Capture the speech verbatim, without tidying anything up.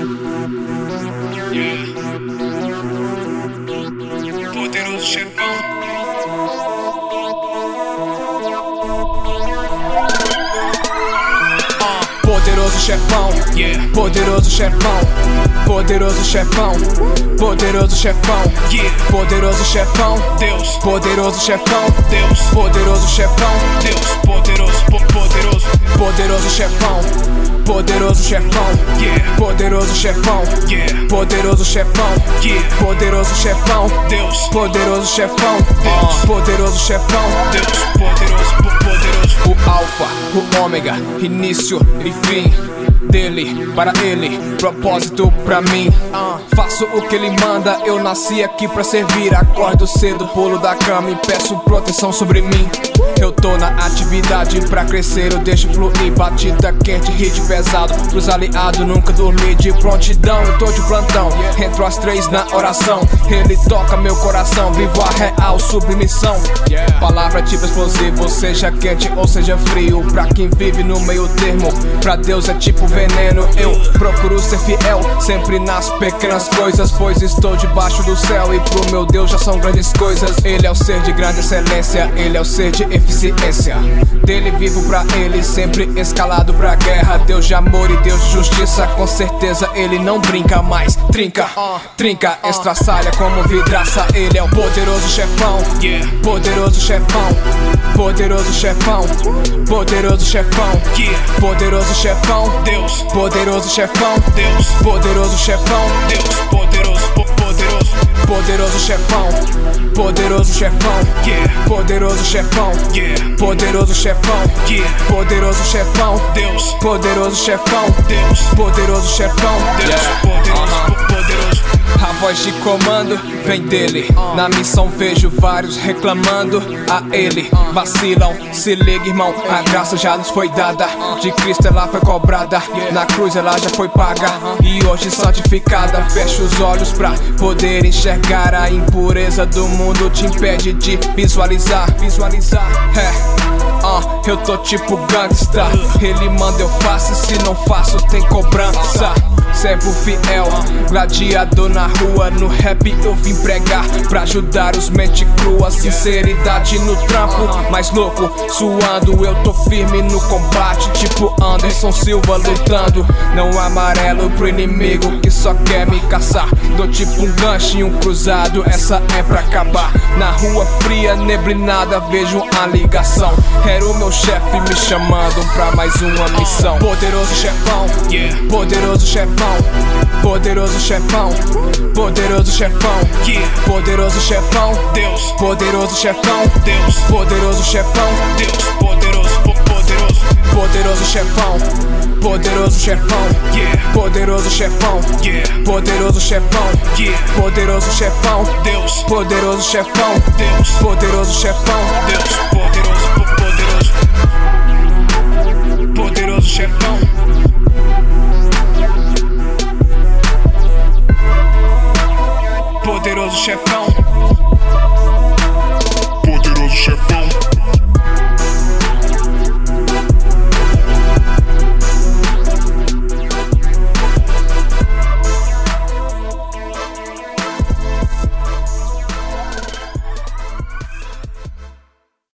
Yeah. Poderoso chefão. Poderoso chefão, Yeah. poderoso chefão, poderoso chefão, poderoso chefão, Yeah. poderoso chefão, Deus, poderoso chefão, Deus, poderoso chefão, Deus, poderoso, po- poderoso, poderoso chefão, poderoso chefão, Yeah. poderoso chefão, Yeah. poderoso chefão, Yeah. poderoso chefão, Deus, poderoso chefão, Deus. poderoso chefão. Deus, poderoso, po- poderoso. O alfa, o ômega, início e fim dele, para ele, propósito pra mim. uh, Faço o que ele manda, eu nasci aqui pra servir. Acordo cedo, pulo da cama e peço proteção sobre mim. Eu tô na atividade pra crescer, eu deixo fluir. Batida quente, hit pesado, pros aliados nunca dormi. De prontidão, eu tô de plantão, entro às três na oração. Ele toca meu coração, vivo a real submissão. Palavra tipo explosivo, seja quente ou seja frio. Pra quem vive no meio termo, pra Deus é tipo veneno. Eu procuro ser fiel, sempre nas pequenas coisas, pois estou debaixo do céu e pro meu Deus já são grandes coisas. Ele é o ser de grande excelência, ele é o ser de eficiência. Dele vivo pra ele, sempre escalado pra guerra. Deus de amor e Deus de justiça, com certeza ele não brinca mais. Trinca, trinca, estraçalha como vidraça. Ele é o poderoso chefão, Yeah. poderoso chefão, poderoso chefão, poderoso chefão, Yeah. poderoso chefão, Deus, poderoso chefão, Deus, poderoso chefão, Deus, poderoso, po- poderoso. poderoso chefão, poderoso chefão, Yeah. poderoso chefão, Yeah. poderoso chefão, Yeah. poderoso chefão, Deus, poderoso chefão, Deus, poderoso chefão. Deus, Yeah. poderoso, Uh-huh. po- poderoso. A voz de comando vem dele. Na missão vejo vários reclamando a ele. Vacilam, se liga irmão, a graça já nos foi dada. De Cristo ela foi cobrada, na cruz ela já foi paga e hoje santificada. Fecha os olhos pra poder enxergar. A impureza do mundo te impede de visualizar. Visualizar, é. Uh, eu tô tipo gangsta. Ele manda eu faço, e se não faço tem cobrança. Servo fiel, gladiador na rua. No rap eu vim pregar pra ajudar os mente crua. Sinceridade no trampo, mais louco suando. Eu tô firme no combate, tipo Anderson Silva lutando. Não amarelo pro inimigo que só quer me caçar. Dou tipo um gancho e um cruzado, essa é pra acabar. Na rua fria, neblinada, vejo a ligação. Era o meu chefe me chamando pra mais uma missão. Poderoso chefão, Yeah. poderoso chefão, poderoso chefão, poderoso chefão, Yeah. poderoso chefão, Deus, poderoso chefão, Deus, poderoso chefão, Deus, poderoso, po- poderoso. poderoso chefão, poderoso chefão, Yeah. poderoso chefão, Yeah. poderoso chefão, Yeah. poderoso chefão, Deus, poderoso chefão, Deus, poderoso chefão. Deus, poderoso, po- poderoso. Poderoso chefão.